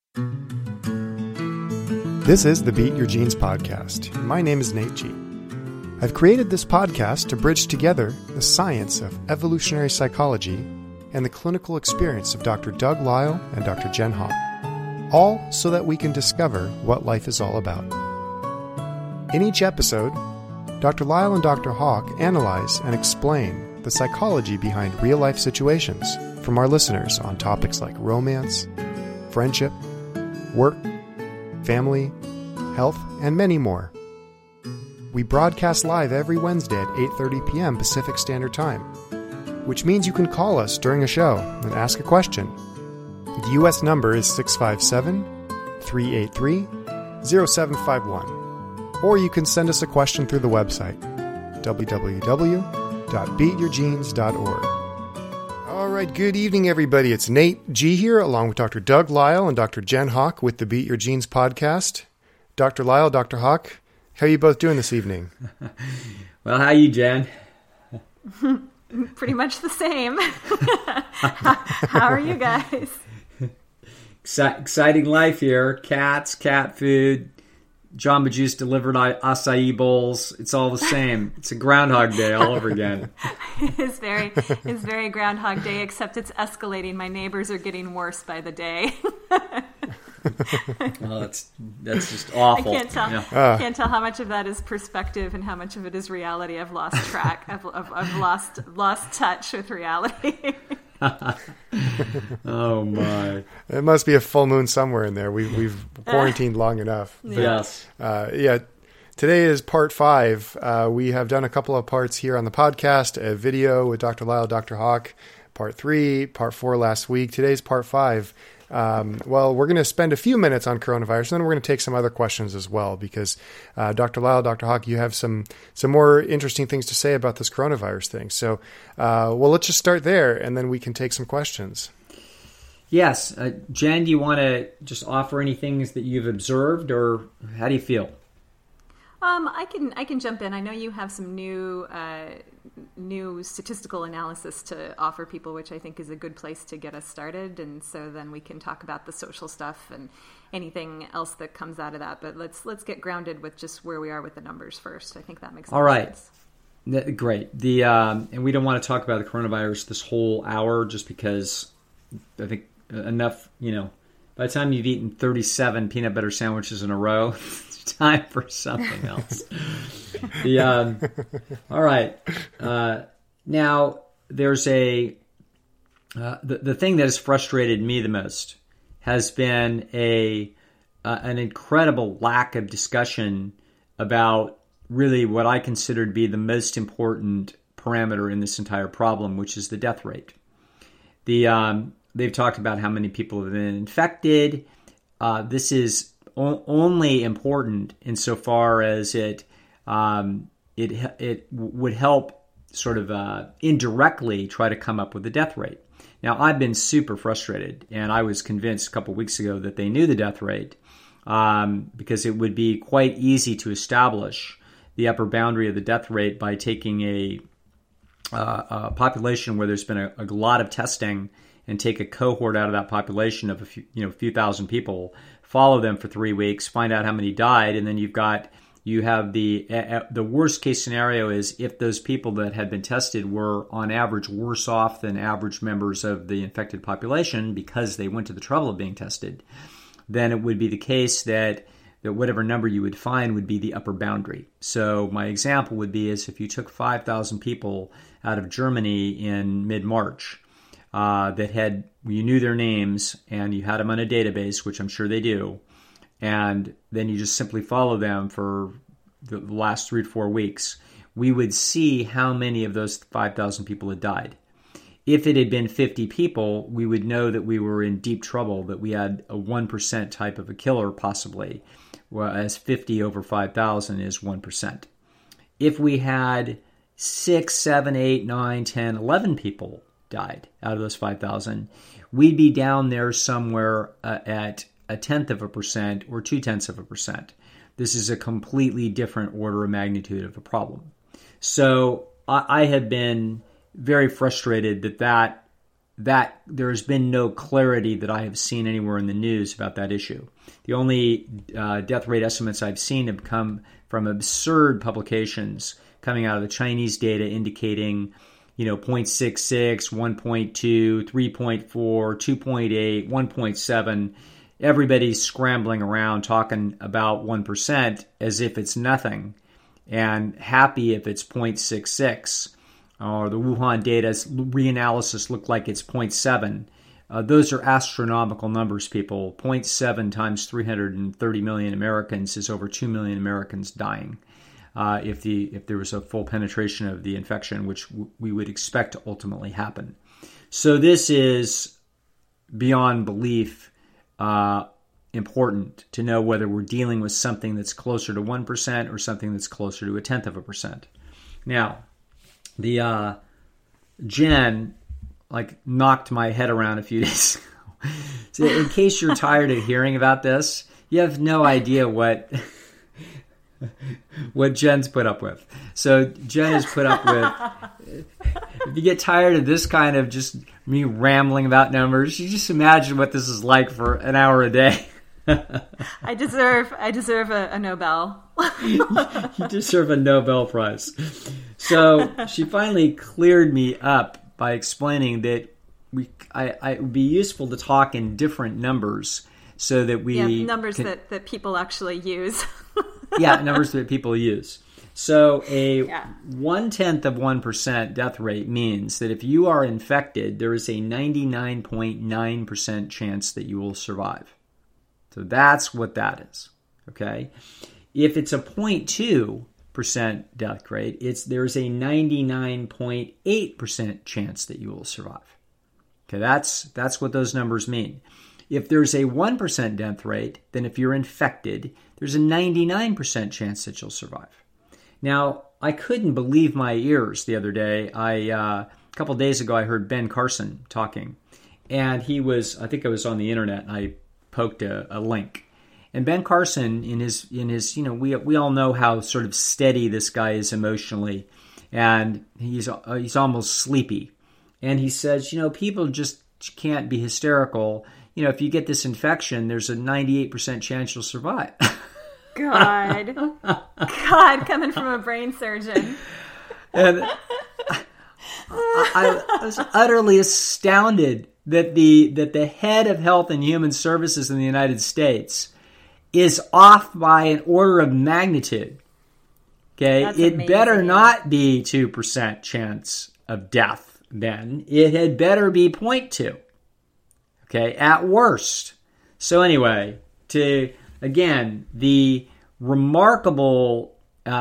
This is the Beat Your Genes podcast. My name is Nate G. I've created this podcast to bridge together the science of evolutionary psychology and the clinical experience of Dr. Doug Lisle and Dr. Jen Hawk, all so that we can discover what life is all about. In each episode, Dr. Lisle and Dr. Hawk analyze and explain the psychology behind real-life situations from our listeners on topics like romance, friendship, work, family, health, and many more. We broadcast live every Wednesday at 8:30 p.m. Pacific Standard Time, which means you can call us during a show and ask a question. The U.S. number is 657-383-0751, or you can send us a question through the website, www.beatyourgenes.org. All right, good evening, everybody. It's Nate G here, along with Dr. Doug Lisle and Dr. Jen Hawk with the Beat Your Genes podcast. Dr. Lisle, Dr. Hawk, how are you both doing this evening? Well, how are you, Jen? Pretty much the same. How are you guys? Exciting life here. Cats, cat food, Jamba Juice delivered acai bowls. It's all the same. It's a Groundhog Day all over again. It's very Groundhog Day, except it's escalating. My neighbors are getting worse by the day. Well, that's just awful. I can't tell how much of that is perspective and how much of it is reality. I've lost track. I've lost touch with reality. Oh my! It must be a full moon somewhere in there. We've quarantined long enough. But, yes. Today is part 5. We have done a couple of parts here on the podcast. A video with Dr. Lisle, Dr. Hawk. Part 3, part 4 last week. Today's part 5. Well, we're going to spend a few minutes on coronavirus, and then we're going to take some other questions as well, because Dr. Lisle, Dr. Hawk, you have some more interesting things to say about this coronavirus thing. So, let's just start there, and then we can take some questions. Yes. Jen, do you want to just offer any things that you've observed, or how do you feel? I can jump in. I know you have some new statistical analysis to offer people, which I think is a good place to get us started. And so then we can talk about the social stuff and anything else that comes out of that. But let's get grounded with just where we are with the numbers first. I think that makes sense. All right. Great. And we don't want to talk about the coronavirus this whole hour, just because I think enough, by the time you've eaten 37 peanut butter sandwiches in a row, it's time for something else. All right. Now, there's the thing that has frustrated me the most has been an incredible lack of discussion about really what I consider to be the most important parameter in this entire problem, which is the death rate. They've talked about how many people have been infected. This is only important insofar as it would help sort of indirectly try to come up with the death rate. Now, I've been super frustrated, and I was convinced a couple weeks ago that they knew the death rate because it would be quite easy to establish the upper boundary of the death rate by taking a population where there's been a lot of testing and take a cohort out of that population of a few thousand people, follow them for 3 weeks, find out how many died, and then you have the worst case scenario is if those people that had been tested were on average worse off than average members of the infected population because they went to the trouble of being tested, then it would be the case that whatever number you would find would be the upper boundary. So my example would be is if you took 5,000 people out of Germany in mid-March, you knew their names and you had them on a database, which I'm sure they do, and then you just simply follow them for the last 3 to 4 weeks, we would see how many of those 5,000 people had died. If it had been 50 people, we would know that we were in deep trouble, that we had a 1% type of a killer possibly, whereas 50 over 5,000 is 1%. If we had 6, 7, 8, 9, 10, 11 people died out of those 5,000, we'd be down there somewhere at 0.1% or 0.2%. This is a completely different order of magnitude of a problem. So I have been very frustrated that that there's been no clarity that I have seen anywhere in the news about that issue. The only death rate estimates I've seen have come from absurd publications coming out of the Chinese data indicating, 0.66, 1.2, 3.4, 2.8, 1.7. Everybody's scrambling around talking about 1% as if it's nothing and happy if it's 0.66. Or the Wuhan data reanalysis looked like it's 0.7. Those are astronomical numbers, people. 0.7 times 330 million Americans is over 2 million Americans dying if there was a full penetration of the infection, which we would expect to ultimately happen. So this is beyond belief important to know whether we're dealing with something that's closer to 1% or something that's closer to 0.1%. Now, the Jen knocked my head around a few days ago. So in case you're tired of hearing about this, you have no idea what Jen's put up with. So Jen has put up with, if you get tired of this kind of just me rambling about numbers, you just imagine what this is like for an hour a day. I deserve a Nobel. You deserve a Nobel Prize. So she finally cleared me up by explaining that it would be useful to talk in different numbers so that numbers that people actually use. Numbers that people use. So a 0.1% death rate means that if you are infected, there is a 99.9% chance that you will survive. So that's what that is. Okay. If it's a 0.2% death rate, there's a 99.8% chance that you will survive. Okay, that's what those numbers mean. If there's a 1% death rate, then if you're infected, there's a 99% chance that you'll survive. Now, I couldn't believe my ears the other day. A couple days ago, I heard Ben Carson talking, and I think I was on the internet, and I poked a link. And Ben Carson, in his, we all know how sort of steady this guy is emotionally, and he's almost sleepy. And he says, people just can't be hysterical. If you get this infection, there's a 98% chance you'll survive. God, coming from a brain surgeon. And I was utterly astounded that the head of Health and Human Services in the United States is off by an order of magnitude. Okay, it better not be 2% chance of death. Then it had better be 0.2. Okay, at worst. So anyway, the remarkable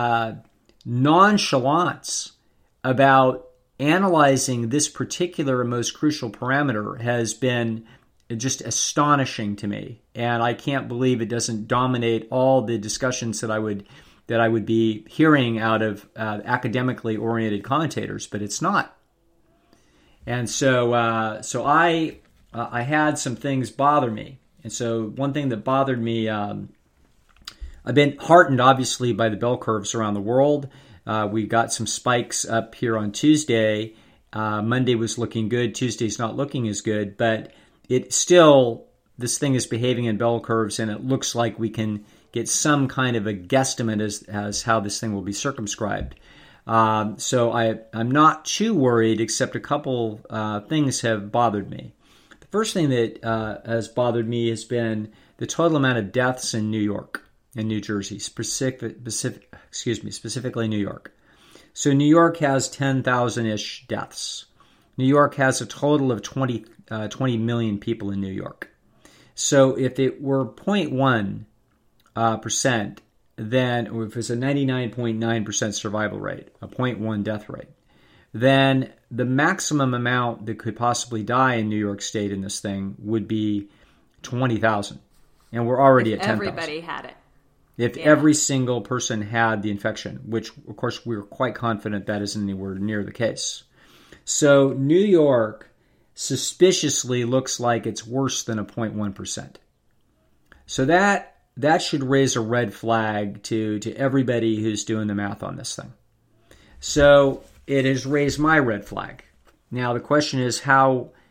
nonchalance about analyzing this particular and most crucial parameter has been just astonishing to me, and I can't believe it doesn't dominate all the discussions that I would be hearing out of academically oriented commentators, but it's not. And so I had some things bother me, and so one thing that bothered me, I've been heartened obviously by the bell curves around the world. We got some spikes up here on Tuesday. Monday was looking good. Tuesday's not looking as good, but this thing is behaving in bell curves, and it looks like we can get some kind of a guesstimate as how this thing will be circumscribed. So I'm not too worried, except a couple things have bothered me. The first thing that has bothered me has been the total amount of deaths in New York and New Jersey, specifically New York. So New York has 10,000-ish deaths. New York has a total of 20 million people in New York. So if it were 0.1%, then if it's a 99.9% survival rate, a 0.1 death rate, then the maximum amount that could possibly die in New York State in this thing would be 20,000. And we're already at 10,000. Everybody had it. If every single person had the infection, which, of course, we were quite confident that isn't anywhere near the case. So New York suspiciously looks like it's worse than a 0.1%. So that should raise a red flag to everybody who's doing the math on this thing. So it has raised my red flag. Now the question is, how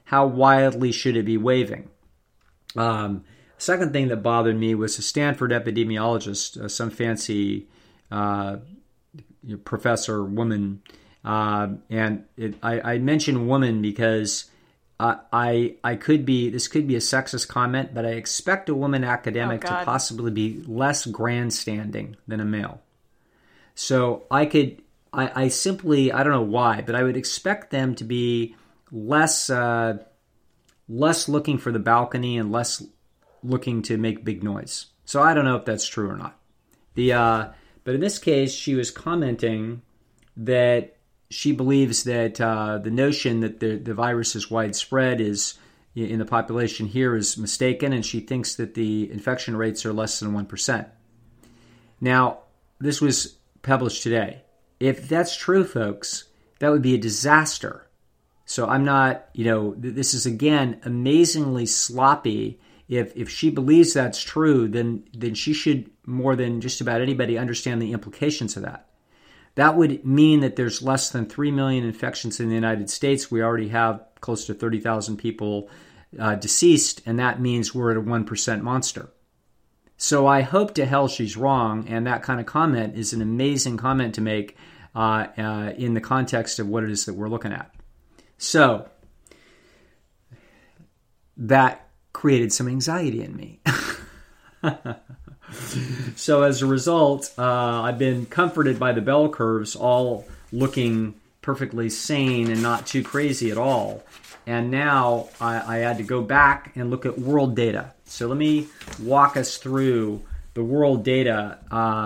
how wildly should it be waving? Second thing that bothered me was a Stanford epidemiologist, some fancy professor woman, and I mention woman because this could be a sexist comment, but I expect a woman academic to possibly be less grandstanding than a male. So I simply, I don't know why, but I would expect them to be less looking for the balcony and less looking to make big noise. So I don't know if that's true or not. But in this case, she was commenting that she believes that the notion that the virus is widespread is in the population here is mistaken, and she thinks that the infection rates are less than 1%. Now, this was published today. If that's true, folks, that would be a disaster. So I'm not, this is, again, amazingly sloppy. If she believes that's true, then she should, more than just about anybody, understand the implications of that. That would mean that there's less than 3 million infections in the United States. We already have close to 30,000 people deceased, and that means we're at a 1% monster. So I hope to hell she's wrong, and that kind of comment is an amazing comment to make in the context of what it is that we're looking at. So that created some anxiety in me. So as a result, I've been comforted by the bell curves all looking perfectly sane and not too crazy at all. And now I had to go back and look at world data. So let me walk us through the world data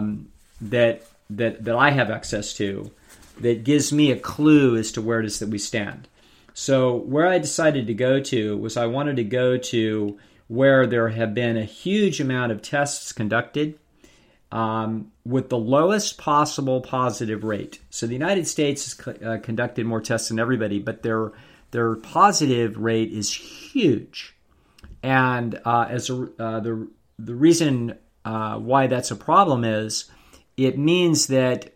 that I have access to that gives me a clue as to where it is that we stand. So where I decided to go to was I wanted to go to where there have been a huge amount of tests conducted with the lowest possible positive rate. So the United States has conducted more tests than everybody, but their positive rate is huge. And the reason why that's a problem is it means that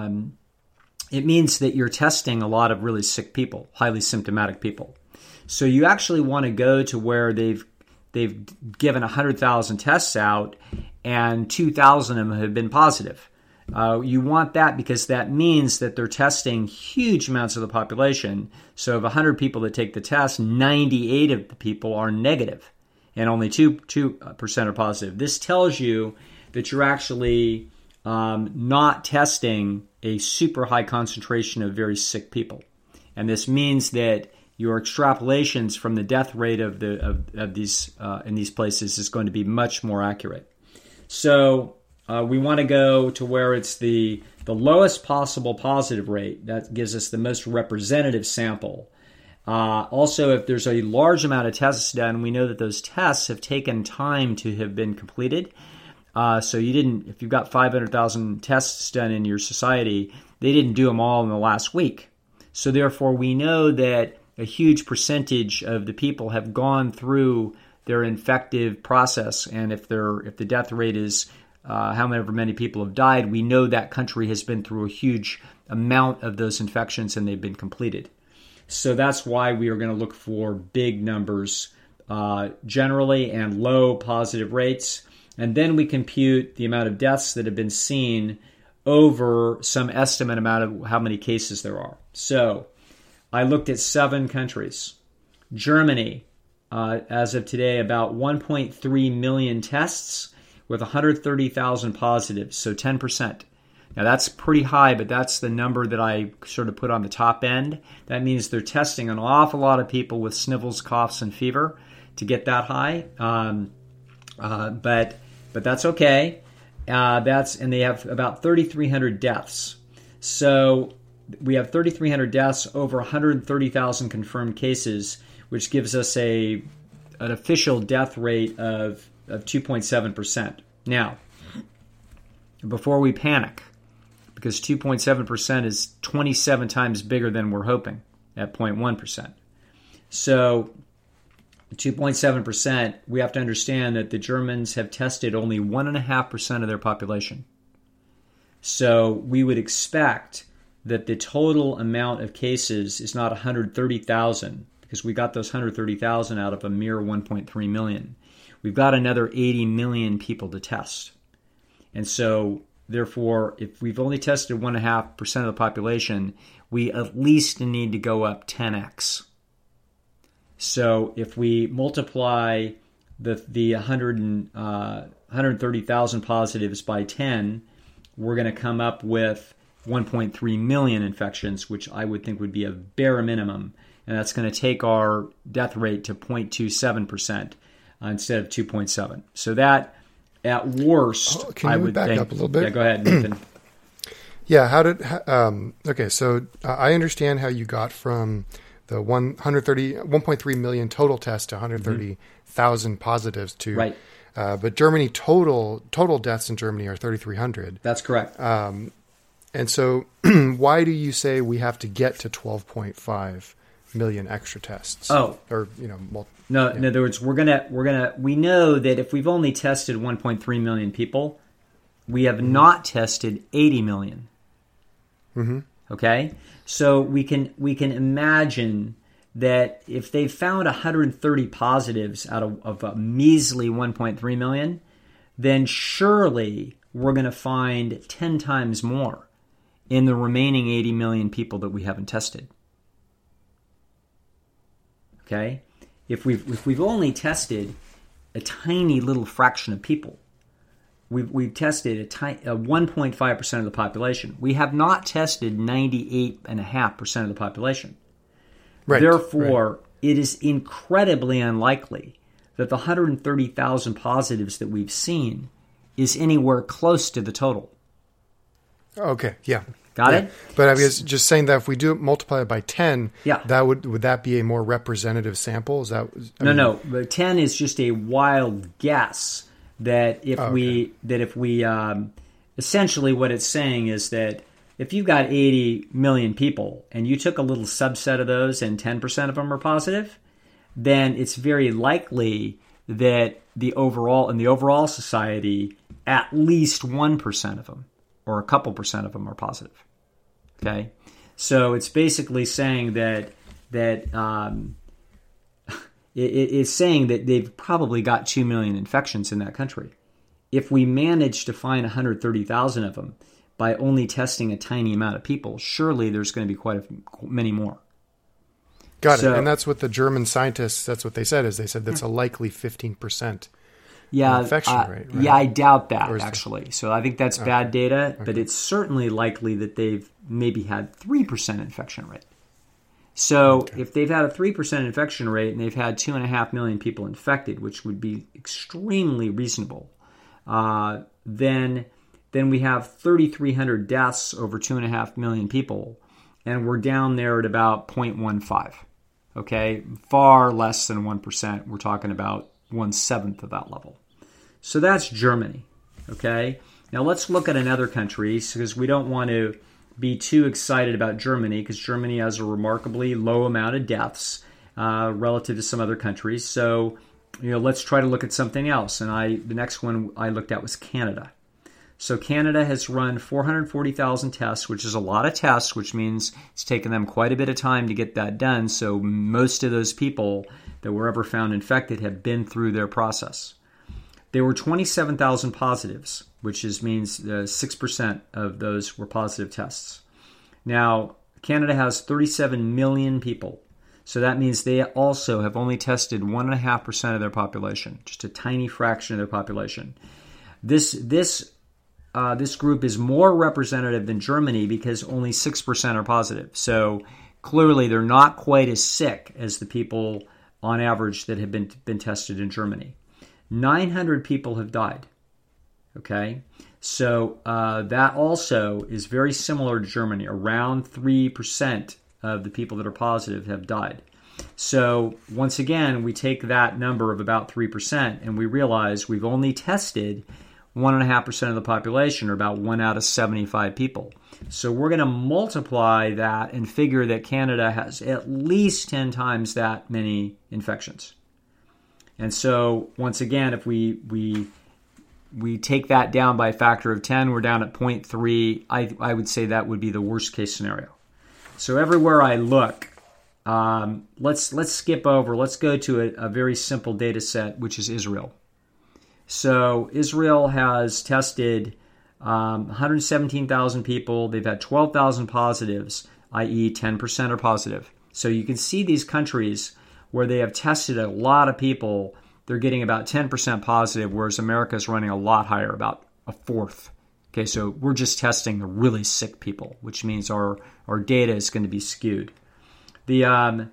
you're testing a lot of really sick people, highly symptomatic people. So you actually want to go to where they've given 100,000 tests out and 2,000 of them have been positive. You want that because that means that they're testing huge amounts of the population. So of 100 people that take the test, 98 of the people are negative and only 2% are positive. This tells you that you're actually not testing a super high concentration of very sick people. And this means that your extrapolations from the death rate of these in these places is going to be much more accurate. So we want to go to where it's the lowest possible positive rate. That gives us the most representative sample. Also, if there's a large amount of tests done, we know that those tests have taken time to have been completed. So if you've got 500,000 tests done in your society, they didn't do them all in the last week. So therefore, we know that a huge percentage of the people have gone through their infective process, and if the death rate is however many people have died, we know that country has been through a huge amount of those infections and they've been completed. So that's why we are going to look for big numbers generally and low positive rates, and then we compute the amount of deaths that have been seen over some estimate amount of how many cases there are. So I looked at 7 countries. Germany, as of today, about 1.3 million tests with 130,000 positives, so 10%. Now that's pretty high, but that's the number that I sort of put on the top end. That means they're testing an awful lot of people with sniffles, coughs, and fever to get that high. But that's okay. And they have about 3,300 deaths. So we have 3,300 deaths over 130,000 confirmed cases, which gives us an official death rate of 2.7%. Now, before we panic, because 2.7% is 27 times bigger than we're hoping at 0.1%. So 2.7%, we have to understand that the Germans have tested only 1.5% of their population. So we would expect that the total amount of cases is not 130,000, because we got those 130,000 out of a mere 1.3 million. We've got another 80 million people to test. And so, therefore, if we've only tested 1.5% of the population, we at least need to go up 10x. So if we multiply the 130,000 positives by 10, we're going to come up with 1.3 million infections, which I would think would be a bare minimum. And that's going to take our death rate to 0.27% instead of 2.7. So that, at worst, can I you would back think... up a little bit? Yeah, go ahead, Nathan. Yeah, okay, so I understand how you got from the 1.3 million total tests to 130,000 positives to... Right. But Germany, total deaths in Germany are 3,300. That's correct. And so why do you say we have to get to 12.5 million extra tests? Oh. Or, No, in other words, we know that if we've only tested 1.3 million people, we have not tested 80 million. Mm-hmm. Okay? So we can imagine that if they found 130 positives out of a measly 1.3 million, then surely we're going to find 10 times more in the remaining 80 million people that we haven't tested. Okay? If we've only tested a tiny little fraction of people, we've tested a 1.5% of the population. We have not tested 98.5% of the population. Right. Therefore, it is incredibly unlikely that the 130,000 positives that we've seen is anywhere close to the total. Okay, yeah. Got it? But I was just saying that if we do multiply it by 10, yeah. would that be a more representative sample? Is that No. But 10 is just a wild guess that if we essentially what it's saying is that if you've got 80 million people and you took a little subset of those and 10% of them are positive, then it's very likely that in the overall society, at least 1% of them or a couple percent of them are positive. Okay? So it's basically saying that it's saying that they've probably got 2 million infections in that country. If we manage to find 130,000 of them by only testing a tiny amount of people, surely there's going to be many more. Got it. And that's what the German scientists, that's what they said, is they said that's a likely 15% infection rate. Right? Yeah, I doubt that, actually. So I think that's bad data, but it's certainly likely that they've maybe had 3% infection rate. So if they've had a 3% infection rate and they've had 2.5 million people infected, which would be extremely reasonable, then we have 3,300 deaths over 2.5 million people, and we're down there at about 0.15. Okay, far less than 1%. We're talking about 1/7 of that level. So that's Germany. Okay, now let's look at another country because we don't want to be too excited about Germany because Germany has a remarkably low amount of deaths relative to some other countries. So, let's try to look at something else. And the next one I looked at was Canada. So Canada has run 440,000 tests, which is a lot of tests, which means it's taken them quite a bit of time to get that done. So most of those people that were ever found infected have been through their process. There were 27,000 positives, which means 6% of those were positive tests. Now, Canada has 37 million people. So that means they also have only tested 1.5% of their population, just a tiny fraction of their population. This group is more representative than Germany because only 6% are positive. So clearly they're not quite as sick as the people on average that have been tested in Germany. 900 people have died. Okay, so that also is very similar to Germany. Around 3% of the people that are positive have died. So once again, we take that number of about 3% and we realize we've only tested 1.5% of the population, or about 1 out of 75 people. So we're going to multiply that and figure that Canada has at least 10 times that many infections. And so once again, if we take that down by a factor of 10, we're down at 0.3. I would say that would be the worst case scenario. So everywhere I look, let's skip over. Let's go to a very simple data set, which is Israel. So Israel has tested 117,000 people. They've had 12,000 positives, i.e. 10% are positive. So you can see these countries where they have tested a lot of people, they're getting about 10% positive, whereas America is running a lot higher, about a fourth. Okay, so we're just testing the really sick people, which means our data is going to be skewed. They have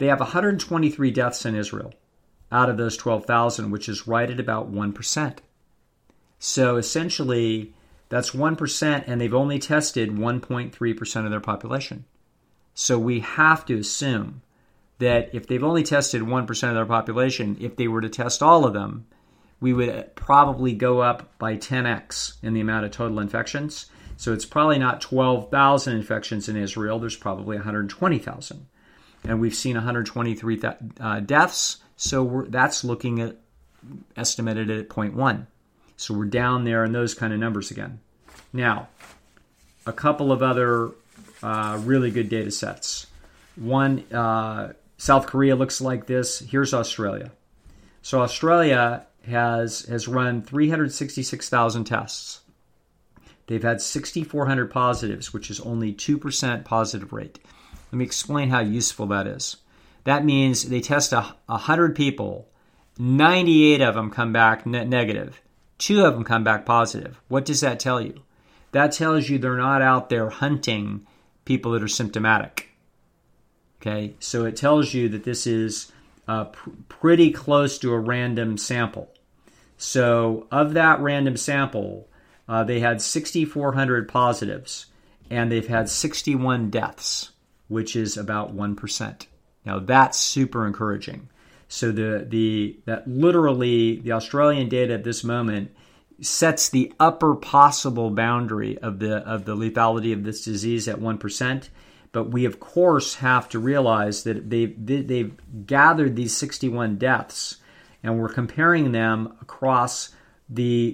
123 deaths in Israel out of those 12,000, which is right at about 1%. So essentially, that's 1%, and they've only tested 1.3% of their population. So we have to assume that if they've only tested 1% of their population, if they were to test all of them, we would probably go up by 10x in the amount of total infections. So it's probably not 12,000 infections in Israel. There's probably 120,000. And we've seen 123 deaths. So that's looking at estimated at 0.1. So we're down there in those kind of numbers again. Now, a couple of other really good data sets. One, South Korea looks like this. Here's Australia. So Australia has run 366,000 tests. They've had 6,400 positives, which is only 2% positive rate. Let me explain how useful that is. That means they test 100 people, 98 of them come back negative, 2 of them come back positive. What does that tell you? That tells you they're not out there hunting people that are symptomatic. Okay, so it tells you that this is pretty close to a random sample. So of that random sample, they had 6,400 positives, and they've had 61 deaths, which is about 1%. Now that's super encouraging. So that literally the Australian data at this moment sets the upper possible boundary of the lethality of this disease at 1%. But we, of course, have to realize that they've gathered these 61 deaths, and we're comparing them across the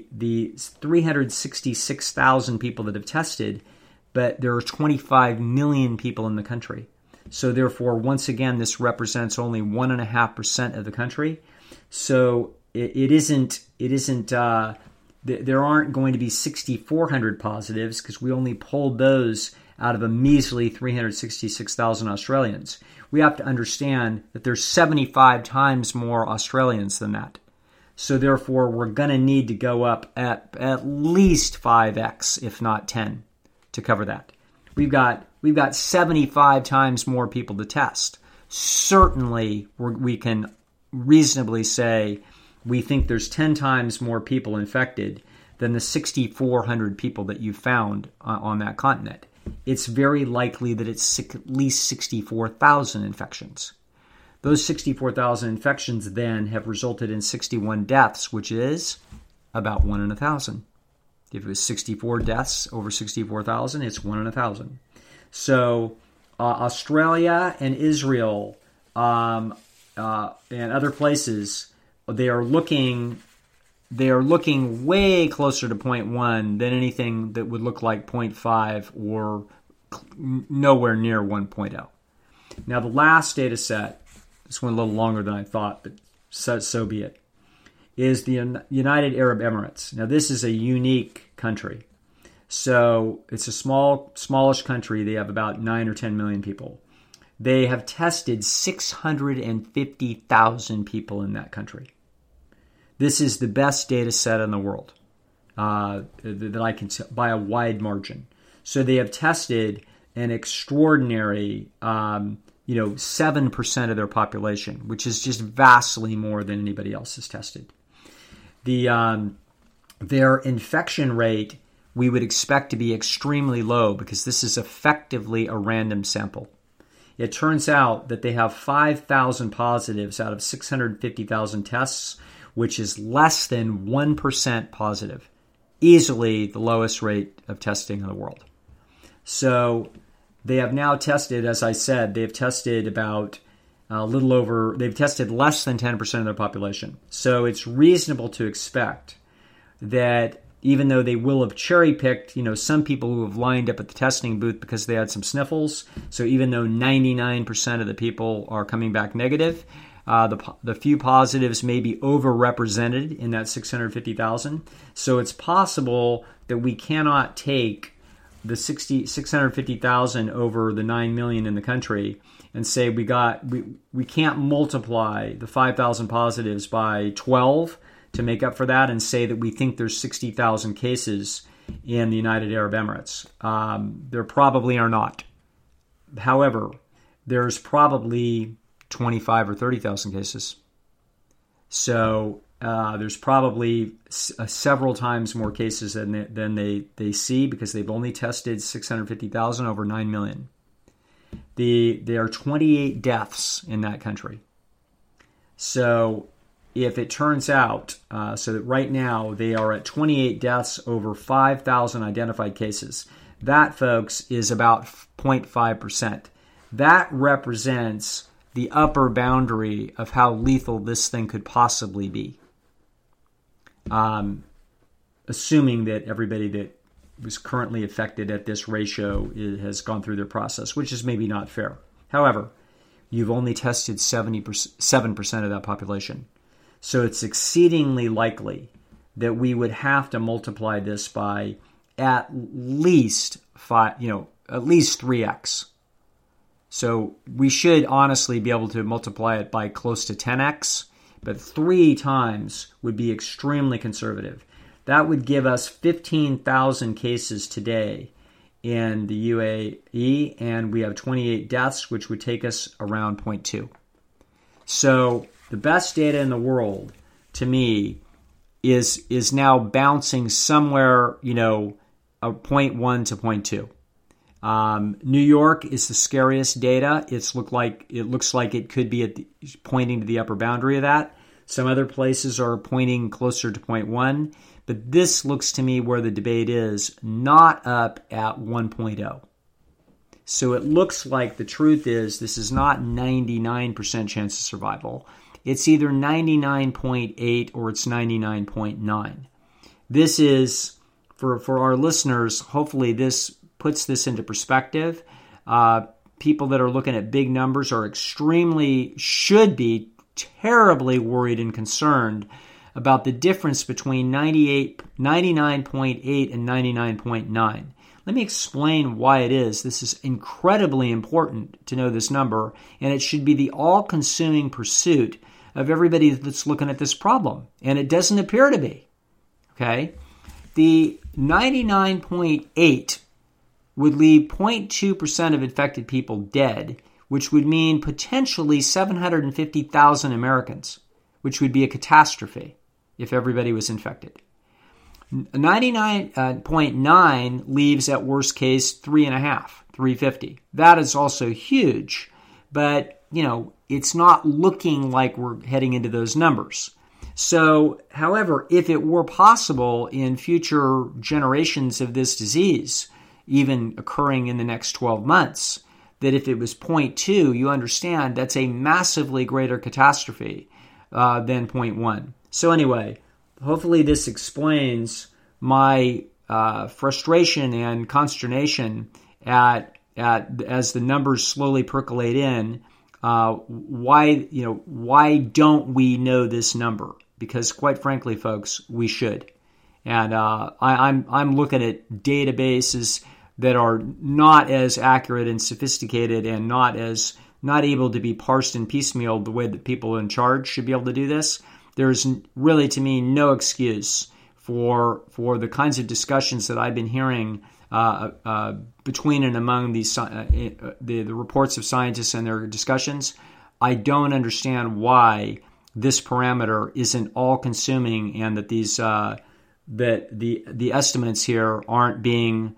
366,000 people that have tested, but there are 25 million people in the country. So therefore, once again, this represents only 1.5% of the country. So it isn't. There aren't going to be 6,400 positives because we only pulled those out of a measly 366,000 Australians. We have to understand that there's 75 times more Australians than that. So therefore, we're going to need to go up at least 5x, if not 10, to cover that. We've got 75 times more people to test. Certainly, we can reasonably say we think there's 10 times more people infected than the 6,400 people that you found on that continent. It's very likely that it's at least 64,000 infections. Those 64,000 infections then have resulted in 61 deaths, which is about 1 in 1,000. If it was 64 deaths over 64,000, it's 1 in 1,000. So Australia and Israel and other places, they are looking way closer to 0.1 than anything that would look like 0.5 or nowhere near 1.0. Now, the last data set, this one a little longer than I thought, but so be it, is the United Arab Emirates. Now, this is a unique country. So it's a smallish country. They have about 9 or 10 million people. They have tested 650,000 people in that country. This is the best data set in the world that I can by a wide margin. So they have tested an extraordinary, 7% of their population, which is just vastly more than anybody else has tested. Their infection rate we would expect to be extremely low because this is effectively a random sample. It turns out that they have 5,000 positives out of 650,000 tests, which is less than 1% positive. Easily the lowest rate of testing in the world. So they have now tested, as I said, they've tested about they've tested less than 10% of their population. So it's reasonable to expect that even though they will have cherry-picked, some people who have lined up at the testing booth because they had some sniffles. So even though 99% of the people are coming back negative, the few positives may be overrepresented in that 650,000. So it's possible that we cannot take the 650,000 over the 9 million in the country and say we can't multiply the 5,000 positives by 12 to make up for that and say that we think there's 60,000 cases in the United Arab Emirates. There probably are not. However, there's probably 25 or 30,000 cases. So there's probably several times more cases than they see because they've only tested 650,000 over 9 million. There are 28 deaths in that country. So if it turns out, so that right now they are at 28 deaths over 5,000 identified cases, that, folks, is about 0.5%. That represents the upper boundary of how lethal this thing could possibly be. Assuming that everybody that was currently affected at this ratio has gone through their process, which is maybe not fair. However, you've only tested 7% of that population. So it's exceedingly likely that we would have to multiply this by at least 3x. So we should honestly be able to multiply it by close to 10x, but 3 times would be extremely conservative. That would give us 15,000 cases today in the UAE, and we have 28 deaths, which would take us around 0.2. So the best data in the world, to me, is now bouncing somewhere, a 0.1 to 0.2. New York is the scariest data. It looks like it could be pointing to the upper boundary of that. Some other places are pointing closer to 0.1, but this looks to me where the debate is, not up at 1.0. So it looks like the truth is this is not 99% chance of survival. It's either 99.8 or it's 99.9. This is, for our listeners, hopefully this puts this into perspective. People that are looking at big numbers should be terribly worried and concerned about the difference between 99.8 and 99.9. Let me explain why it is. This is incredibly important to know this number, and it should be the all-consuming pursuit of everybody that's looking at this problem, and it doesn't appear to be. Okay? The 99.8 would leave 0.2% of infected people dead, which would mean potentially 750,000 Americans, which would be a catastrophe if everybody was infected. 99.9 leaves at worst case 350. That is also huge, but it's not looking like we're heading into those numbers. So, however, if it were possible in future generations of this disease, even occurring in the next 12 months, that if it was 0.2, you understand that's a massively greater catastrophe than 0.1. So anyway, hopefully this explains my frustration and consternation at as the numbers slowly percolate in. Why don't we know this number? Because quite frankly, folks, we should. And I'm looking at databases that are not as accurate and sophisticated and not able to be parsed and piecemealed the way that people in charge should be able to do this. There's really, to me, no excuse for the kinds of discussions that I've been hearing between and among the reports of scientists and their discussions. I don't understand why this parameter isn't all-consuming, and that these that the estimates here aren't being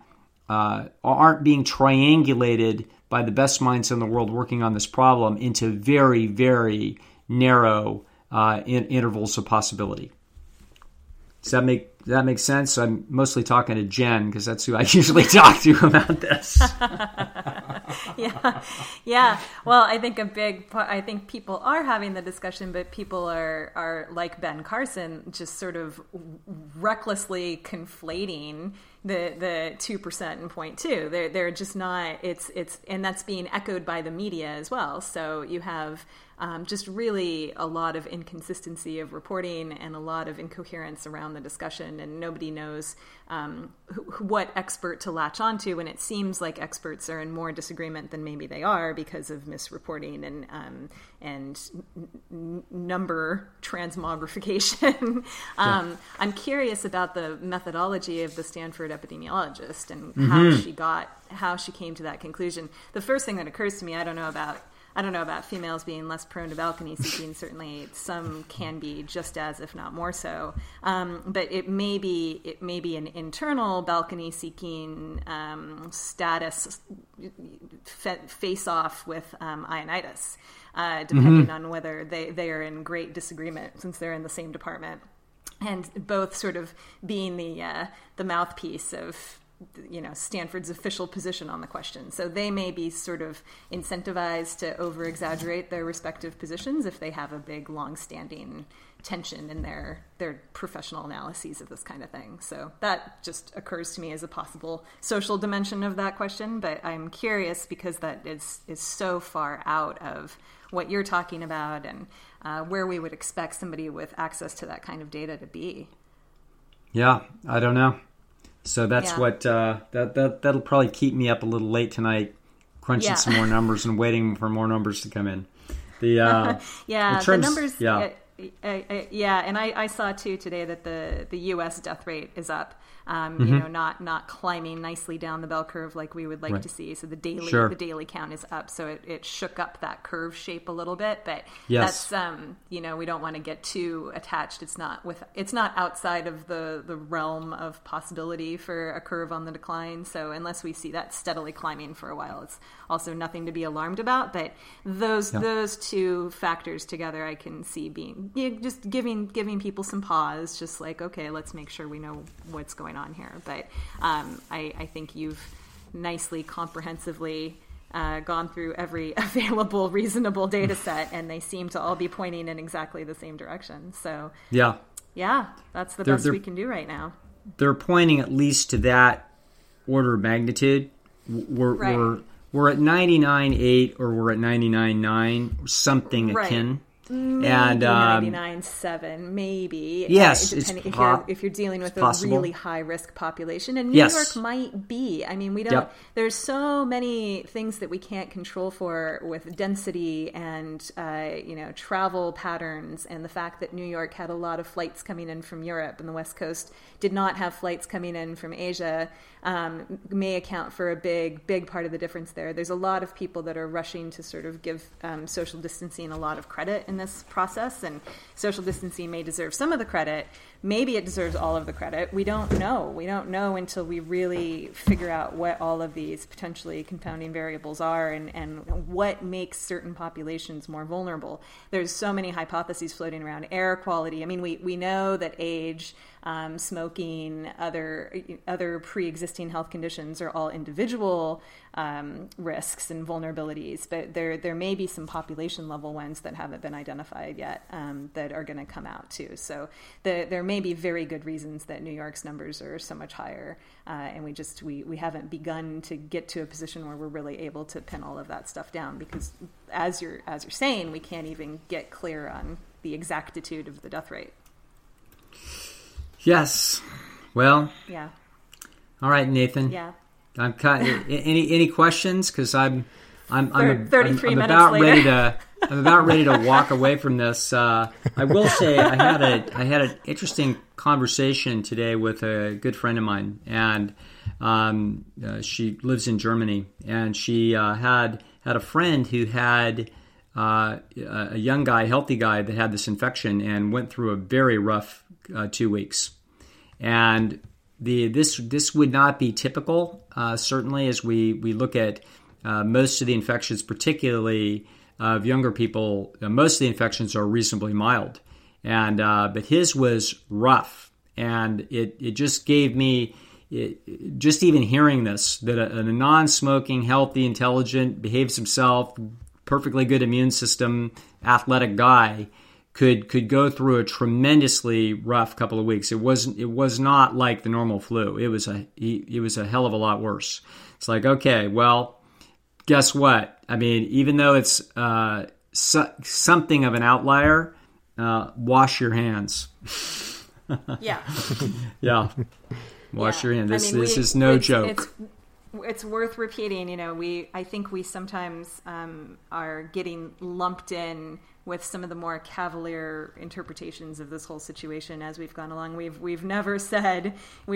triangulated by the best minds in the world working on this problem into very, very narrow intervals of possibility. Does that make sense? I'm mostly talking to Jen because that's who I usually talk to about this. Yeah. Well, I think I think people are having the discussion, but people are like Ben Carson, just sort of recklessly conflating the 2% and 0.2. They're just not. It's and that's being echoed by the media as well. So you have just really a lot of inconsistency of reporting and a lot of incoherence around the discussion, and nobody knows what expert to latch onto when it seems like experts are in more disagreement than maybe they are because of misreporting and number transmogrification. I'm curious about the methodology of the Stanford epidemiologist and how she came to that conclusion. The first thing that occurs to me, I don't know about females being less prone to balcony seeking. Certainly, some can be just as, if not more so. But it may be an internal balcony seeking status face off with Ioannidis, depending on whether they are in great disagreement since they're in the same department, and both sort of being the mouthpiece of Stanford's official position on the question. So they may be sort of incentivized to over-exaggerate their respective positions if they have a big, long-standing tension in their professional analyses of this kind of thing. So that just occurs to me as a possible social dimension of that question. But I'm curious because that is so far out of what you're talking about and where we would expect somebody with access to that kind of data to be. Yeah, I don't know. So that's what that'll probably keep me up a little late tonight, crunching some more numbers and waiting for more numbers to come in. The numbers. And I saw too today that the U.S. death rate is up. Not climbing nicely down the bell curve like we would like to see. So the daily count is up. So it shook up that curve shape a little bit. But that's we don't want to get too attached. It's not outside of the realm of possibility for a curve on the decline. So unless we see that steadily climbing for a while, it's also nothing to be alarmed about. But those two factors together, I can see being just giving people some pause. Just like, okay, let's make sure we know what's going on here. But I think you've nicely, comprehensively gone through every available reasonable data set, and they seem to all be pointing in exactly the same direction. So that's the best we can do right now. They're pointing at least to that order of magnitude. We're at 99.8 or we're at 99.9, something akin. Maybe 99.7, maybe. Yes, if you're dealing with a really high risk population, and New York might be. I mean, we don't. Yep. There's so many things that we can't control for with density and travel patterns, and the fact that New York had a lot of flights coming in from Europe, and the West Coast did not have flights coming in from Asia. May account for a big part of the difference there. There's a lot of people that are rushing to sort of give social distancing a lot of credit in this process, and social distancing may deserve some of the credit. Maybe it deserves all of the credit. We don't know. We don't know until we really figure out what all of these potentially confounding variables are and what makes certain populations more vulnerable. There's so many hypotheses floating around. Air quality. I mean, we know that age, smoking, other pre-existing health conditions are all individual risks and vulnerabilities, but there may be some population level ones that haven't been identified yet that are going to come out too. So there may be very good reasons that New York's numbers are so much higher, and we haven't begun to get to a position where we're really able to pin all of that stuff down, because as you're saying, we can't even get clear on the exactitude of the death rate. Yes. Well. Yeah. All right, Nathan. Yeah. I'm any questions? Because I'm 33 minutes about later. I'm about ready to walk away from this. I will say I had an interesting conversation today with a good friend of mine, and she lives in Germany, and she had a friend who had a young guy, healthy guy, that had this infection and went through a very rough 2 weeks. And this would not be typical, certainly, as we look at most of the infections, particularly of younger people. Most of the infections are reasonably mild, and but his was rough, and it just gave me just even hearing this, that a non-smoking, healthy, intelligent, behaves himself, perfectly good immune system, athletic guy could go through a tremendously rough couple of weeks. It was not like the normal flu. It was a hell of a lot worse. It's like, okay, well, guess what? I mean, even though it's something of an outlier, wash your hands. Yeah. Yeah. Wash your hands. This is no joke. It's worth repeating. I think we sometimes are getting lumped in with some of the more cavalier interpretations of this whole situation as we've gone along. We've never said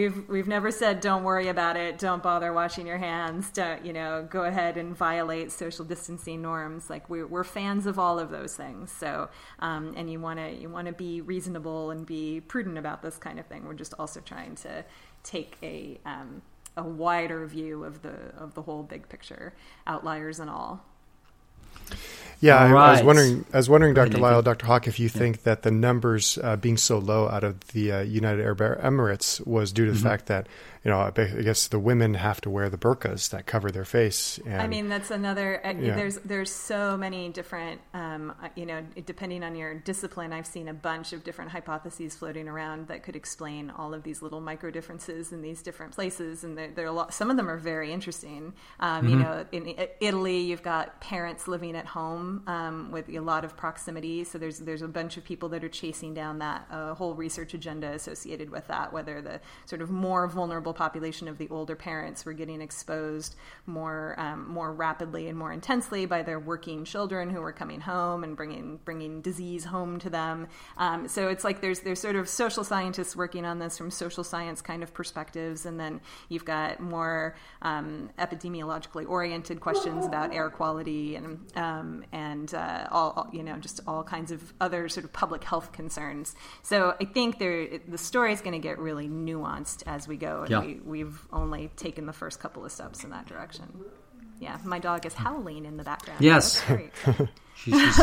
don't worry about it, don't bother washing your hands, don't go ahead and violate social distancing norms. Like we're fans of all of those things. So and you want to be reasonable and be prudent about this kind of thing. We're just also trying to take a wider view of the whole big picture, outliers and all. Yeah, right. I was wondering, Dr. Lisle, Dr. Hawk, if you think that the numbers being so low out of the United Arab Emirates was due to the fact that, I guess the women have to wear the burqas that cover their face. And, I mean, that's another. There's so many different. Depending on your discipline, I've seen a bunch of different hypotheses floating around that could explain all of these little micro differences in these different places, and there are a lot. Some of them are very interesting. In Italy, you've got parents living at home with a lot of proximity. So there's a bunch of people that are chasing down that whole research agenda associated with that, whether the sort of more vulnerable population of the older parents were getting exposed more rapidly and more intensely by their working children who were coming home and bringing disease home to them. So it's like there's sort of social scientists working on this from social science kind of perspectives, and then you've got more epidemiologically oriented questions about air quality and all just all kinds of other sort of public health concerns. So I think the story is going to get really nuanced as we go, and we've only taken the first couple of steps in that direction. Yeah, my dog is howling in the background. Yes, great. she's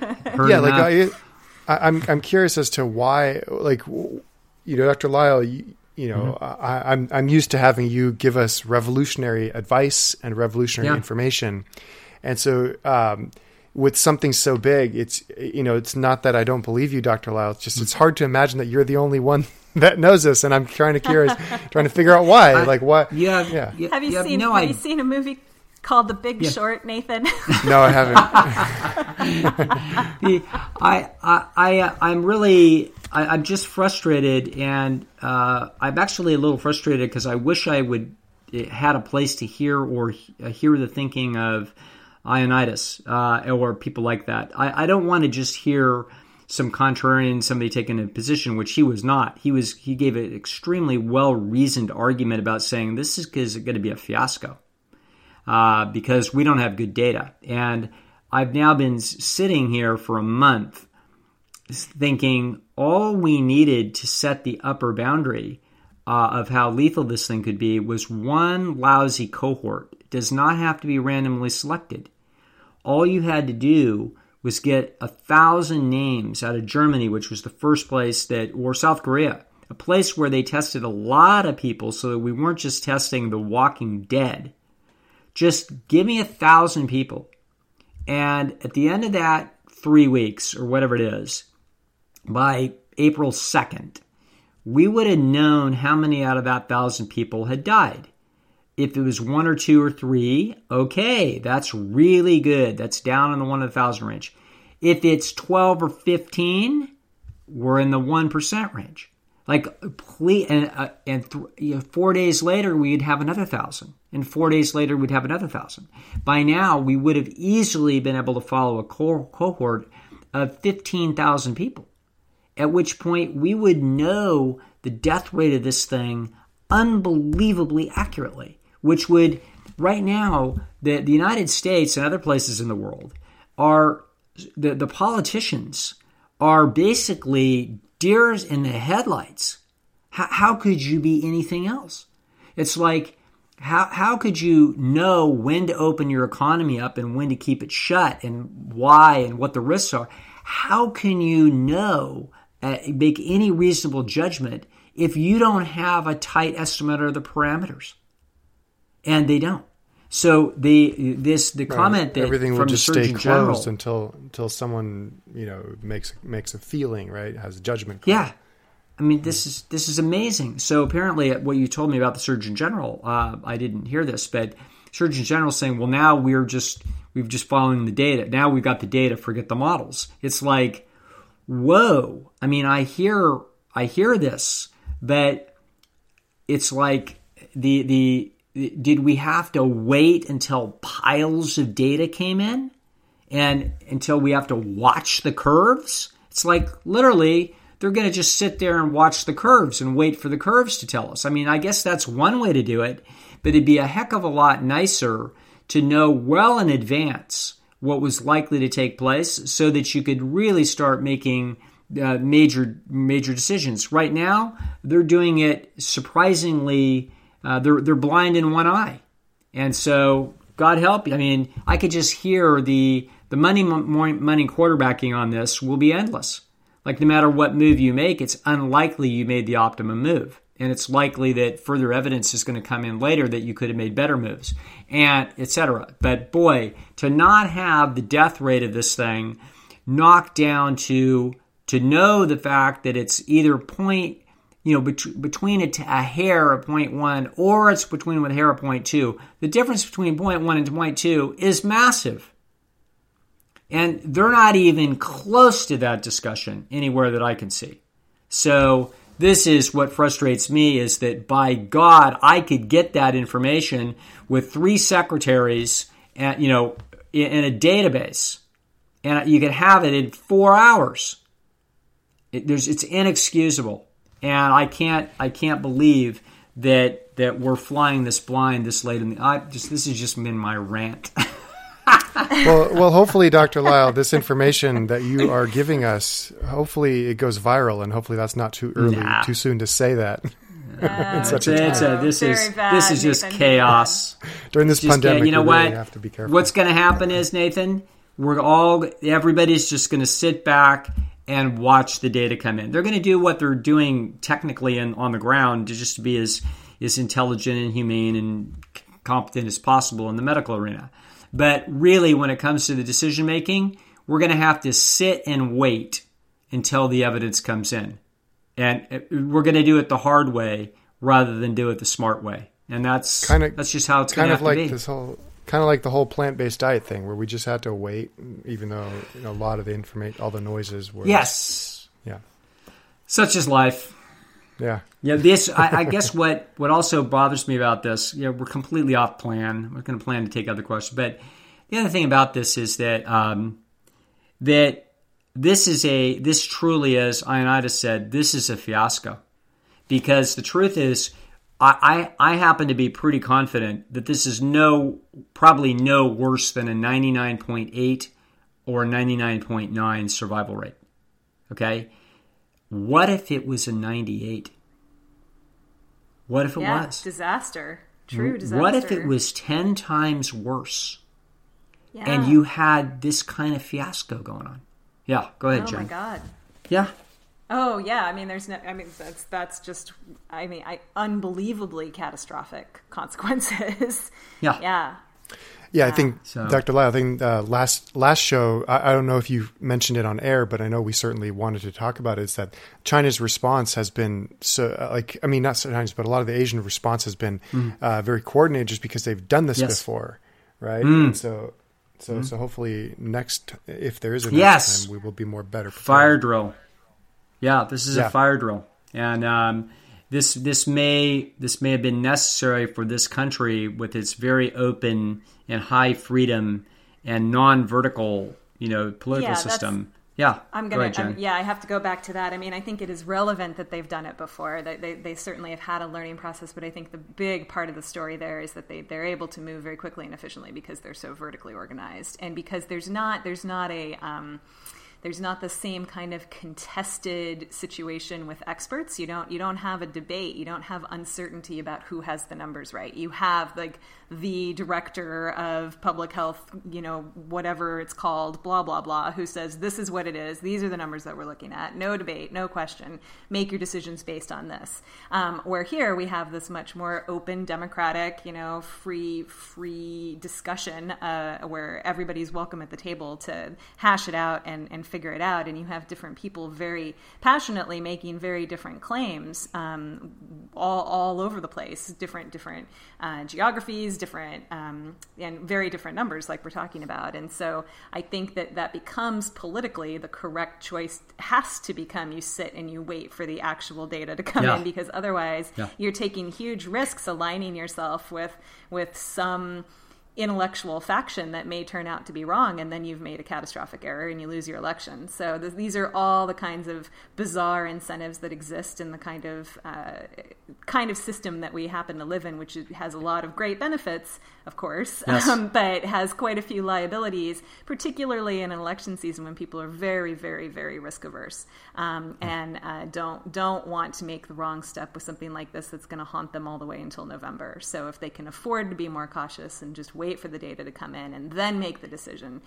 I'm curious as to why, Dr. Lisle, I'm used to having you give us revolutionary advice and revolutionary information, and so with something so big, it's not that I don't believe you, Dr. Lisle. It's just it's hard to imagine that you're the only one that knows this, and I'm trying to figure out why. Why? Yeah. Have you seen a movie called The Big Short, Nathan? No, I haven't. I'm just frustrated, and I'm actually a little frustrated because I wish I would had a place to hear the thinking of Ioannidis or people like that. I don't want to just hear some contrarian, somebody taking a position, which he was not. He gave an extremely well-reasoned argument about saying this is going to be a fiasco because we don't have good data. And I've now been sitting here for a month thinking all we needed to set the upper boundary of how lethal this thing could be was one lousy cohort. It does not have to be randomly selected. All you had to do was get 1,000 names out of Germany, which was the first place or South Korea, a place where they tested a lot of people so that we weren't just testing the walking dead. Just give me 1,000 people. And at the end of that 3 weeks or whatever it is, by April 2nd, we would have known how many out of that 1,000 people had died. If it was 1 or 2 or 3, okay, that's really good. That's down in the 1 to 1,000 range. If it's 12 or 15, we're in the 1% range. 4 days later, we'd have another 1,000. And 4 days later, we'd have another 1,000. By now, we would have easily been able to follow a cohort of 15,000 people, at which point we would know the death rate of this thing unbelievably accurately, which would, right now, the United States and other places in the world are, the politicians are basically deers in the headlights. How could you be anything else? It's like, how could you know when to open your economy up and when to keep it shut and why and what the risks are? How can you know, make any reasonable judgment if you don't have a tight estimate of the parameters. And they don't. So the comment that everything from will just the stay Surgeon General closed until someone makes a feeling, right, has a judgment call. Yeah, I mean this is amazing. So apparently, what you told me about the Surgeon General, I didn't hear this, but Surgeon General saying, well, now we've just following the data. Now we've got the data. Forget the models. It's like, whoa. I mean, I hear this, but it's like did we have to wait until piles of data came in and until we have to watch the curves? It's like literally they're going to just sit there and watch the curves and wait for the curves to tell us. I mean, I guess that's one way to do it, but it'd be a heck of a lot nicer to know well in advance what was likely to take place so that you could really start making major decisions. Right now, they're doing it surprisingly. They're blind in one eye, and so God help you. I mean, I could just hear the money quarterbacking on this will be endless. Like no matter what move you make, it's unlikely you made the optimum move, and it's likely that further evidence is going to come in later that you could have made better moves, and etc. But boy, to not have the death rate of this thing knocked down to know the fact that it's either between a hair of 0.1 or it's between a hair of 0.2. The difference between 0.1 and 0.2 is massive. And they're not even close to that discussion anywhere that I can see. So this is what frustrates me, is that by God, I could get that information with 3 secretaries in a database. And you could have it in 4 hours. It's inexcusable. And I can't believe that we're flying this blind this late in the. This has just been my rant. well, hopefully, Dr. Lisle, this information that you are giving us, hopefully it goes viral, and hopefully that's not too early, too soon to say that. This is just chaos during this pandemic. You know what? Really have to be careful. What's going to happen is, Nathan, everybody's just going to sit back and watch the data come in. They're going to do what they're doing technically on the ground just to be as intelligent and humane and competent as possible in the medical arena. But really, when it comes to the decision making, we're going to have to sit and wait until the evidence comes in. And we're going to do it the hard way rather than do it the smart way. And that's just how it's going to have to be. Kind of like the whole plant-based diet thing, where we just had to wait, even though a lot of the information, all the noises were. Yes. Yeah. Such is life. Yeah. Yeah. I guess what also bothers me about this, we're completely off plan. We're going to plan to take other questions, but the other thing about this is that this truly, as Ioannidis said, this is a fiasco, because the truth is, I happen to be pretty confident that this is probably no worse than a 99.8 or 99.9 survival rate. Okay? What if it was a 98? What if it was? Disaster. True disaster. What if it was 10 times worse? Yeah. And you had this kind of fiasco going on? Yeah, go ahead, Jen. Oh my God. Yeah. Oh yeah, I mean, that's just, unbelievably catastrophic consequences. Yeah. Yeah, I think, Dr. Lisle, I think last show, I don't know if you mentioned it on air, but I know we certainly wanted to talk about it, is that China's response has been not China's, but a lot of the Asian response has been very coordinated, just because they've done this before, right? And so hopefully next, if there is a next time, we will be more better prepared. Fire drill. Yeah, this is a fire drill, and this may have been necessary for this country with its very open and high freedom and non-vertical, political system. Yeah, I have to go back to that. I mean, I think it is relevant that they've done it before. They certainly have had a learning process, but I think the big part of the story there is that they're able to move very quickly and efficiently because they're so vertically organized, and because there's not a there's not the same kind of contested situation with experts. You don't have a debate. You don't have uncertainty about who has the numbers right. You have like the director of public health, whatever it's called, blah, blah, blah, who says, this is what it is. These are the numbers that we're looking at. No debate, no question. Make your decisions based on this. Where here we have this much more open, democratic, free discussion where everybody's welcome at the table to hash it out and figure it out. And you have different people very passionately making very different claims all over the place, different geographies, different and very different numbers like we're talking about. And so I think that becomes politically the correct choice has to become you sit and you wait for the actual data to come in, because otherwise you're taking huge risks aligning yourself with some intellectual faction that may turn out to be wrong, and then you've made a catastrophic error and you lose your election. So these are all the kinds of bizarre incentives that exist in the kind of system that we happen to live in, which has a lot of great benefits, of course, but has quite a few liabilities, particularly in an election season when people are very, very, very risk averse and don't want to make the wrong step with something like this that's going to haunt them all the way until November. So if they can afford to be more cautious and just wait for the data to come in and then make the decision,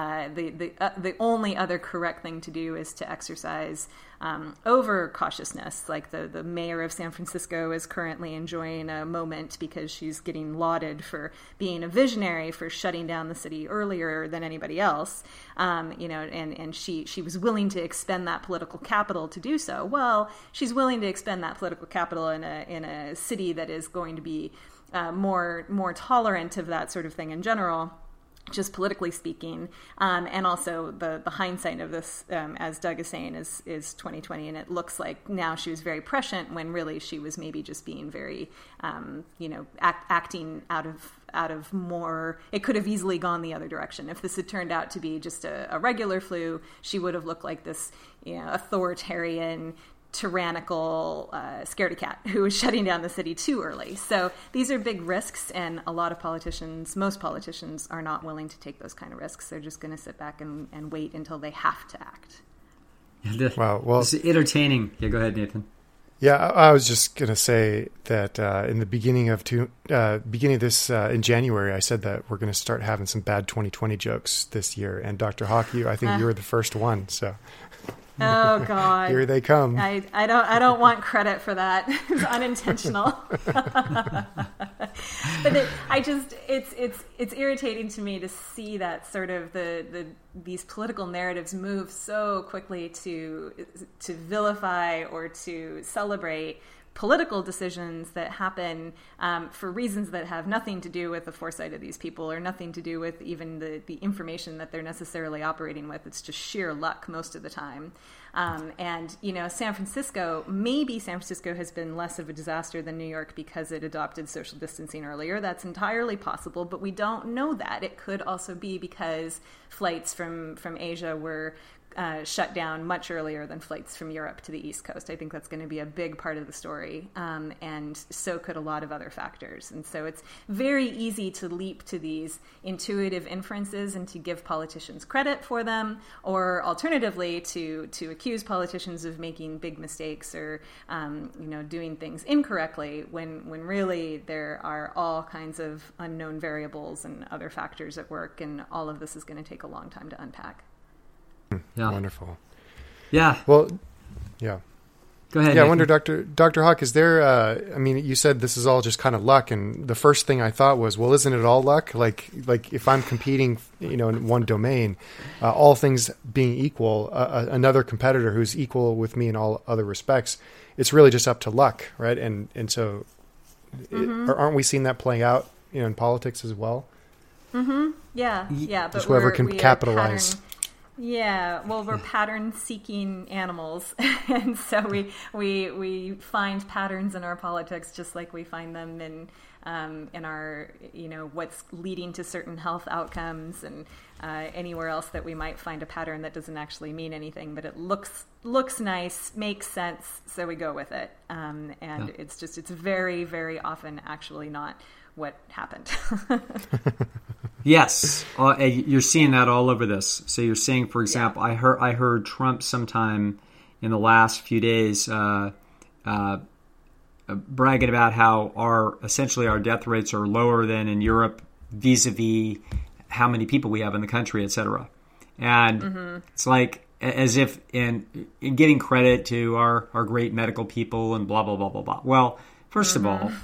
the only other correct thing to do is to exercise over cautiousness. Like the mayor of San Francisco is currently enjoying a moment because she's getting lauded for being a visionary for shutting down the city earlier than anybody else, and she was willing to expend that political capital to do so. Well, she's willing to expend that political capital in a city that is going to be more tolerant of that sort of thing in general, just politically speaking, and also the hindsight of this, as Doug is saying, is 2020, and it looks like now she was very prescient when really she was maybe just being very, acting out of more. It could have easily gone the other direction. If this had turned out to be just a regular flu, she would have looked like this, authoritarian, tyrannical scaredy cat who was shutting down the city too early. So these are big risks, and a lot of most politicians are not willing to take those kind of risks. They're just going to sit back and wait until they have to act. Wow. Well, it's entertaining. Yeah, go ahead, Nathan. Yeah, I was just going to say that in the beginning of this in January, I said that we're going to start having some bad 2020 jokes this year. And Dr. Hawk, I think you were the first one. So. Oh God! Here they come. I don't want credit for that. It's unintentional. But it's irritating to me to see that sort of these political narratives move so quickly to vilify or to celebrate political decisions that happen for reasons that have nothing to do with the foresight of these people or nothing to do with even the information that they're necessarily operating with. It's just sheer luck most of the time. And San Francisco has been less of a disaster than New York because it adopted social distancing earlier. That's entirely possible, but we don't know that. It could also be because flights from Asia were shut down much earlier than flights from Europe to the East Coast. I think that's going to be a big part of the story, and so could a lot of other factors. And so it's very easy to leap to these intuitive inferences and to give politicians credit for them, or alternatively to accuse politicians of making big mistakes or doing things incorrectly when really there are all kinds of unknown variables and other factors at work, and all of this is going to take a long time to unpack. Yeah. Wonderful. Yeah. Well, yeah. Go ahead. Yeah, Nathan. I wonder, Dr. Hawk, is there, you said this is all just kind of luck, and the first thing I thought was, well, isn't it all luck? Like if I'm competing, in one domain, all things being equal, another competitor who's equal with me in all other respects, it's really just up to luck, right? And so aren't we seeing that playing out, in politics as well? Mm-hmm. Yeah. But just whoever can capitalize. Yeah, well, we're pattern-seeking animals, and so we find patterns in our politics just like we find them in our what's leading to certain health outcomes, and anywhere else that we might find a pattern that doesn't actually mean anything, but it looks nice, makes sense, so we go with it, it's very, very often actually not what happened. Yes, you're seeing that all over this. So you're saying, for example, I heard Trump sometime in the last few days bragging about how essentially our death rates are lower than in Europe vis-a-vis how many people we have in the country, et cetera. And it's like as if in giving credit to our great medical people and blah, blah, blah, blah, blah. Well, first of all,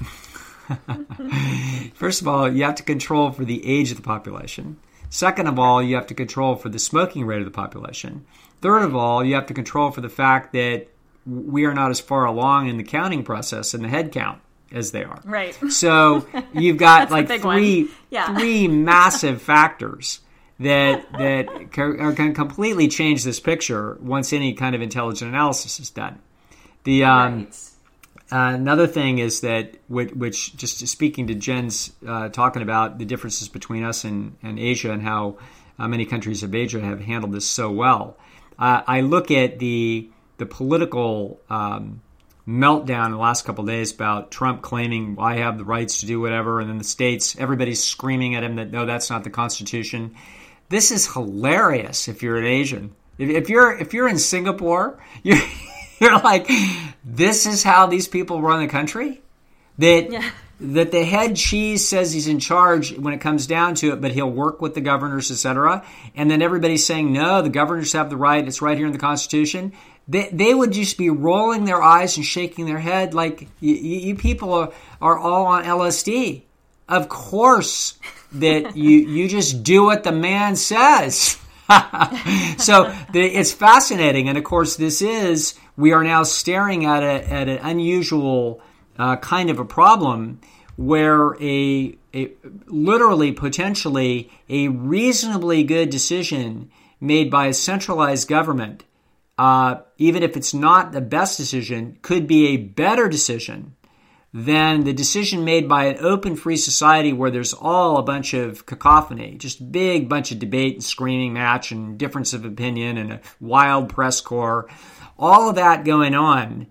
you have to control for the age of the population. Second of all, you have to control for the smoking rate of the population. Third of all, you have to control for the fact that we are not as far along in the counting process and the head count as they are. Right. So you've got like three massive factors that can completely change this picture once any kind of intelligent analysis is done. The another thing is that, which just speaking to Jen's talking about the differences between us and Asia and how many countries of Asia have handled this so well. I look at the political meltdown in the last couple of days about Trump claiming I have the rights to do whatever, and then the states, everybody's screaming at him that no, that's not the Constitution. This is hilarious if you're an Asian. If you're in Singapore, you're like, this is how these people run the country? That the head cheese says he's in charge when it comes down to it, but he'll work with the governors, etc. And then everybody's saying, no, the governors have the right. It's right here in the Constitution. They would just be rolling their eyes and shaking their head like, you people are all on LSD. Of course that you just do what the man says. So it's fascinating. And of course, we are now staring at an unusual kind of a problem where a literally, potentially, a reasonably good decision made by a centralized government, even if it's not the best decision, could be a better decision than the decision made by an open, free society where there's all a bunch of cacophony, just big bunch of debate and screaming match and difference of opinion and a wild press corps. All of that going on,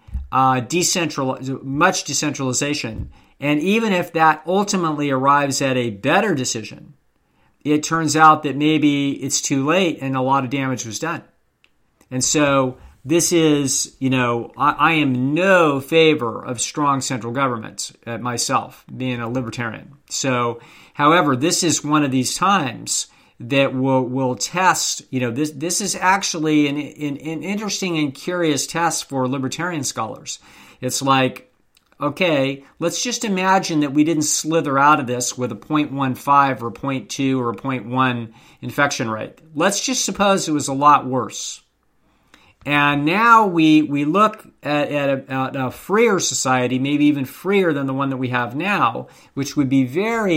much decentralization. And even if that ultimately arrives at a better decision, it turns out that maybe it's too late and a lot of damage was done. And so this is, I am no favor of strong central governments myself, being a libertarian. So, however, this is one of these times that will test, this is actually an interesting and curious test for libertarian scholars. It's like, okay, let's just imagine that we didn't slither out of this with a 0.15 or 0.2 or a 0.1 infection rate. Let's just suppose it was a lot worse. And now we look at a freer society, maybe even freer than the one that we have now, which would be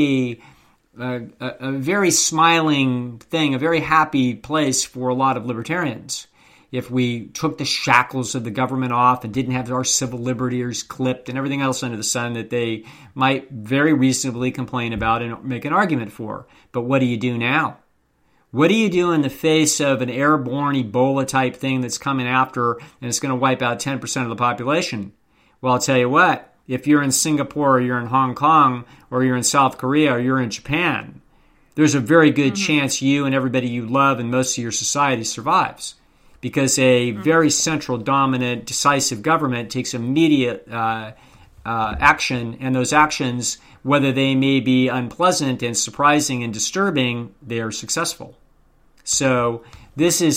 a very smiling thing, a very happy place for a lot of libertarians. If we took the shackles of the government off and didn't have our civil liberties clipped and everything else under the sun that they might very reasonably complain about and make an argument for. But what do you do now? What do you do in the face of an airborne Ebola type thing that's coming after and it's going to wipe out 10% of the population? Well, I'll tell you what, if you're in Singapore or you're in Hong Kong or you're in South Korea or you're in Japan, there's a very good chance you and everybody you love and most of your society survives. Because a very central, dominant, decisive government takes immediate action, and those actions, whether they may be unpleasant and surprising and disturbing, they are successful. So this is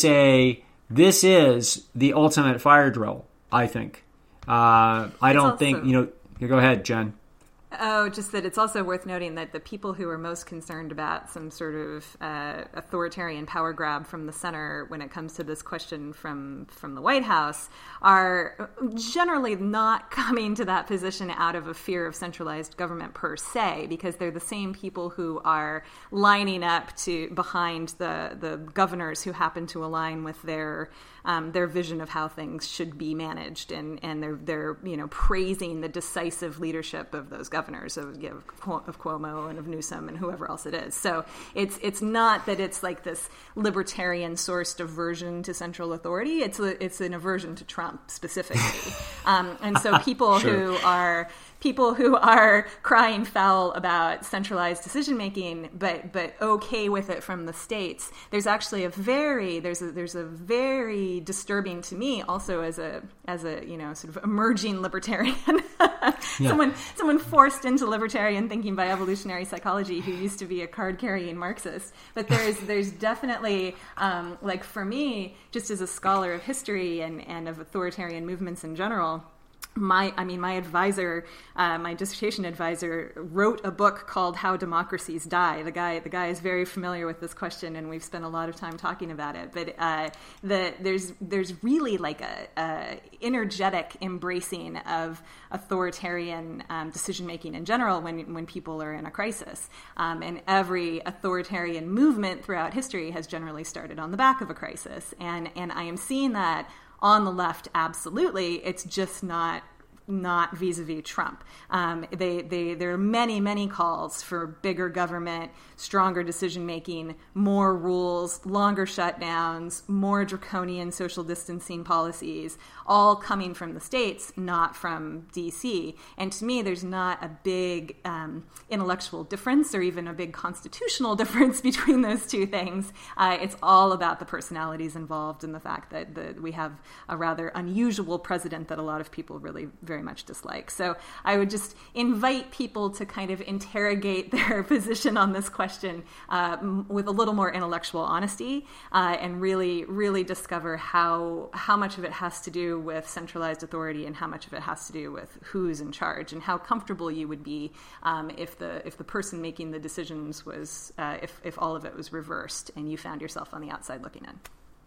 the ultimate fire drill, I think. I don't think, go ahead, Jen. Oh, just that it's also worth noting that the people who are most concerned about some sort of authoritarian power grab from the center when it comes to this question from the White House are generally not coming to that position out of a fear of centralized government per se, because they're the same people who are lining up behind the governors who happen to align with their vision of how things should be managed, and they're praising the decisive leadership of those governors. governors of Cuomo and of Newsom and whoever else it is. So it's not that it's like this libertarian sourced aversion to central authority. It's an aversion to Trump specifically. And so people Sure. who are crying foul about centralized decision making, but okay with it from the states. There's actually a very disturbing to me also as a sort of emerging libertarian, someone forced into libertarian thinking by evolutionary psychology who used to be a card carrying Marxist. But there's definitely like for me, just as a scholar of history and of authoritarian movements in general. My advisor, my dissertation advisor, wrote a book called "How Democracies Die." The guy is very familiar with this question, and we've spent a lot of time talking about it. But there's really like a energetic embracing of authoritarian decision making in general when people are in a crisis. And every authoritarian movement throughout history has generally started on the back of a crisis, and I am seeing that. On the left, absolutely. It's just not vis-a-vis Trump. There are many calls for bigger government, stronger decision-making, more rules, longer shutdowns, more draconian social distancing policies, all coming from the states, not from D.C. And to me, there's not a big intellectual difference or even a big constitutional difference between those two things. It's all about the personalities involved and the fact that we have a rather unusual president that a lot of people really very much dislike. So I would just invite people to kind of interrogate their position on this question with a little more intellectual honesty and really discover how much of it has to do with centralized authority and how much of it has to do with who's in charge and how comfortable you would be if the person making the decisions was if all of it was reversed and you found yourself on the outside looking in.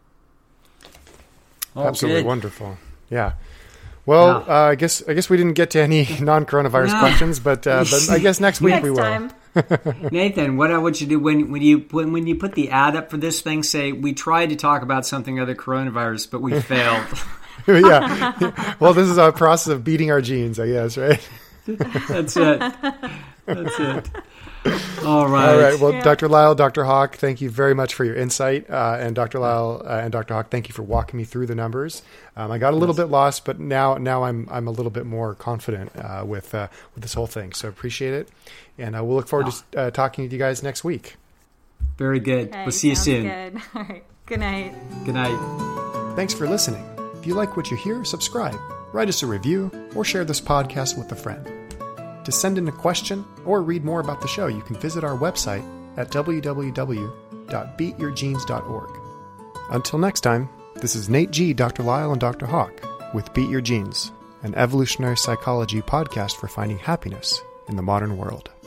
Oh, absolutely good. Wonderful. Yeah. Well, yeah. I guess we didn't get to any non-coronavirus questions, but I guess next week we will. Time. Nathan, what I want you to do when you put the ad up for this thing, say we tried to talk about something other coronavirus, but we failed. Yeah. Well, this is our process of beating our genes, I guess, right? That's it. All right. Well, yeah. Dr. Lisle, Dr. Hawk, thank you very much for your insight. And Dr. Lisle and Dr. Hawk, thank you for walking me through the numbers. I got a little bit lost, but now I'm a little bit more confident with this whole thing. So appreciate it. And we'll look forward to talking to you guys next week. Very good. Okay, we'll see you soon. Good. All right. Good night. Good night. Thanks for listening. If you like what you hear, subscribe, write us a review, or share this podcast with a friend. To send in a question or read more about the show, you can visit our website at www.beatyourgenes.org. Until next time, this is Nate G., Dr. Lisle, and Dr. Hawk with Beat Your Genes, an evolutionary psychology podcast for finding happiness in the modern world.